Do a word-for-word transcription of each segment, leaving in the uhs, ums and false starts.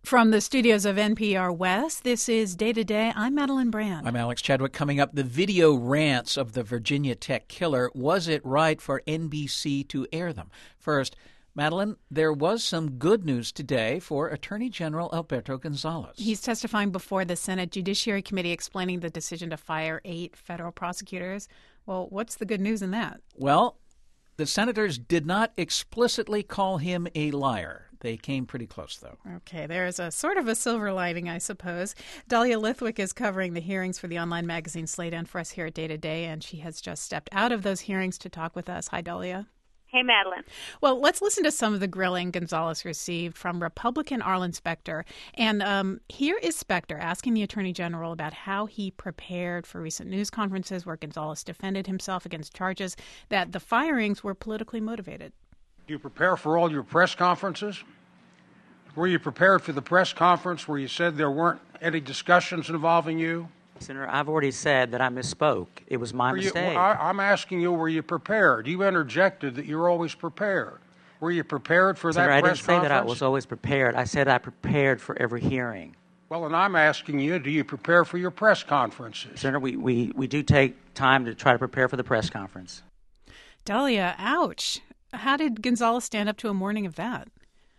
From the studios of N P R West, this is Day to Day. I'm Madeline Brand. I'm Alex Chadwick. Coming up, the video rants of the Virginia Tech killer. Was it right for N B C to air them? First, Madeline, there was some good news today for Attorney General Alberto Gonzales. He's testifying before the Senate Judiciary Committee explaining the decision to fire eight federal prosecutors. Well, what's the good news in that? Well, the senators did not explicitly call him a liar. They came pretty close, though. Okay, there's a sort of a silver lining, I suppose. Dahlia Lithwick is covering the hearings for the online magazine Slate and for us here at Day to Day, and she has just stepped out of those hearings to talk with us. Hi, Dahlia. Hey, Madeline. Well, let's listen to some of the grilling Gonzales received from Republican Arlen Specter. And um, here is Specter asking the Attorney General about how he prepared for recent news conferences where Gonzales defended himself against charges that the firings were politically motivated. Do you prepare for all your press conferences? Were you prepared for the press conference where you said there weren't any discussions involving you? Senator, I've already said that I misspoke. It was my Were you, mistake. well, I, I'm asking you, were you prepared? You interjected that you're always prepared. Were you prepared for Senator, that I press didn't say conference? that I was always prepared. I said I prepared for every hearing. Well, and I'm asking you, do you prepare for your press conferences? Senator, we, we, we do take time to try to prepare for the press conference. Dahlia, ouch. How did Gonzales stand up to a morning of that?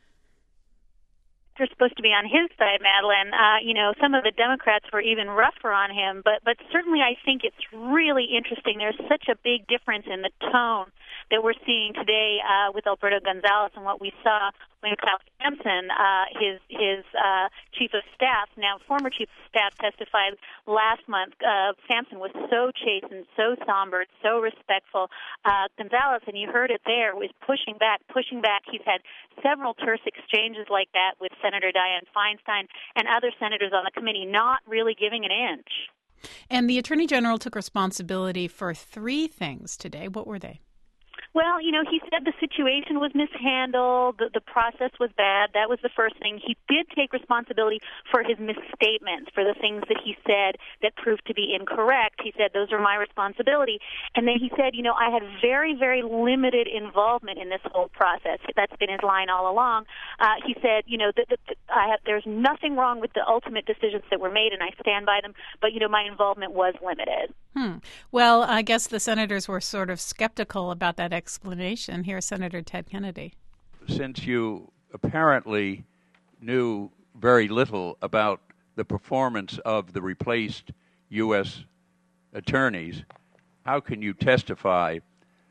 They're supposed to be on his side, Madeline. Uh, you know, some of the Democrats were even rougher on him, but but certainly I think it's really interesting. There's such a big difference in the tone that we're seeing today uh, with Alberto Gonzales and what we saw when Kyle Sampson, uh, his his uh, chief of staff, now former chief of staff, testified last month. Uh, Sampson was so chastened, so somber, so respectful. Uh, Gonzales, and you heard it there, was pushing back, pushing back. He's had several terse exchanges like that with Senator Dianne Feinstein and other senators on the committee, not really giving an inch. And the Attorney General took responsibility for three things today. What were they? Well, you know, he said the situation was mishandled, the, the process was bad. That was the first thing. He did take responsibility for his misstatements, for the things that he said that proved to be incorrect. He said, those are my responsibility. And then he said, you know, I had very, very limited involvement in this whole process. That's been his line all along. Uh, he said, you know, that, that, that I have, there's nothing wrong with the ultimate decisions that were made, and I stand by them, but, you know, my involvement was limited. Hmm. Well, I guess the senators were sort of skeptical about that explanation. Here's Senator Ted Kennedy. Since you apparently knew very little about the performance of the replaced U S attorneys, how can you testify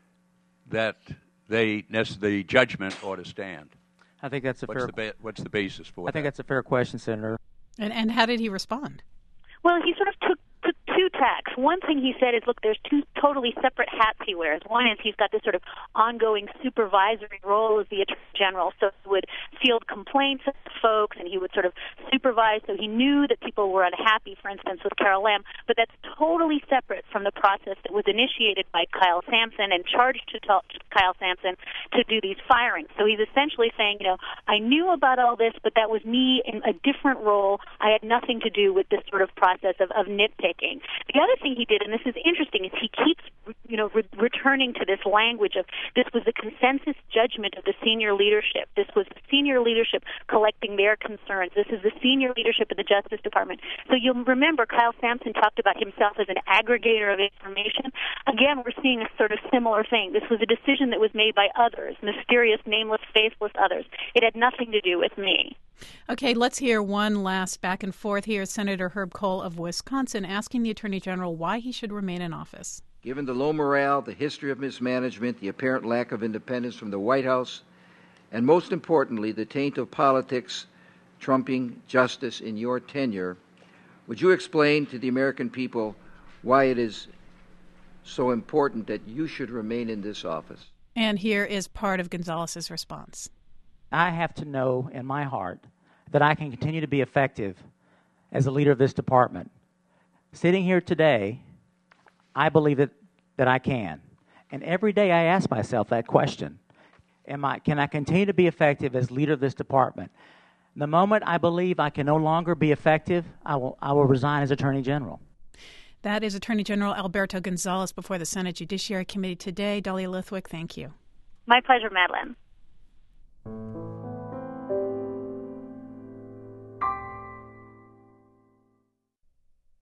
that they the judgment ought to stand? I think that's a what's fair. The ba- what's the basis for I that? think that's a fair question, Senator. And and how did he respond? Well, he sort of took, took two tacks. One thing he said is, look, there's two totally separate hats he wears. One is he's got this sort of ongoing supervisory role as the Attorney General, so he would field complaints of folks and he would sort of supervise, so he knew that people were unhappy, for instance, with Carol Lam, but that's totally separate from the process that was initiated by Kyle Sampson and charged to tell Kyle Sampson to do these firings. So he's essentially saying, you know, I knew about all this, but that was me in a different role. I had nothing to do with this sort of process of, of nitpicking. The other thing he did, and this is interesting, is he keeps, you know, re- returning to this language of this was the consensus judgment of the senior leadership. This was the senior leadership collecting their concerns. This is the senior leadership of the Justice Department. So you'll remember Kyle Sampson talked about himself as an aggregator of information. Again, we're seeing a sort of similar thing. This was a decision that was made by others, mysterious, nameless, faceless others. It had nothing to do with me. Okay, let's hear one last back and forth here. Senator Herb Kohl of Wisconsin asking the Attorney General why he should remain in office. Given the low morale, the history of mismanagement, the apparent lack of independence from the White House, and most importantly, the taint of politics trumping justice in your tenure, would you explain to the American people why it is so important that you should remain in this office? And here is part of Gonzales' response. I have to know in my heart that I can continue to be effective as a leader of this department. Sitting here today, I believe that, that I can. And every day I ask myself that question. Am I, can I continue to be effective as leader of this department? The moment I believe I can no longer be effective, I will, I will resign as Attorney General. That is Attorney General Alberto Gonzales before the Senate Judiciary Committee today. Dahlia Lithwick, thank you. My pleasure, Madeline.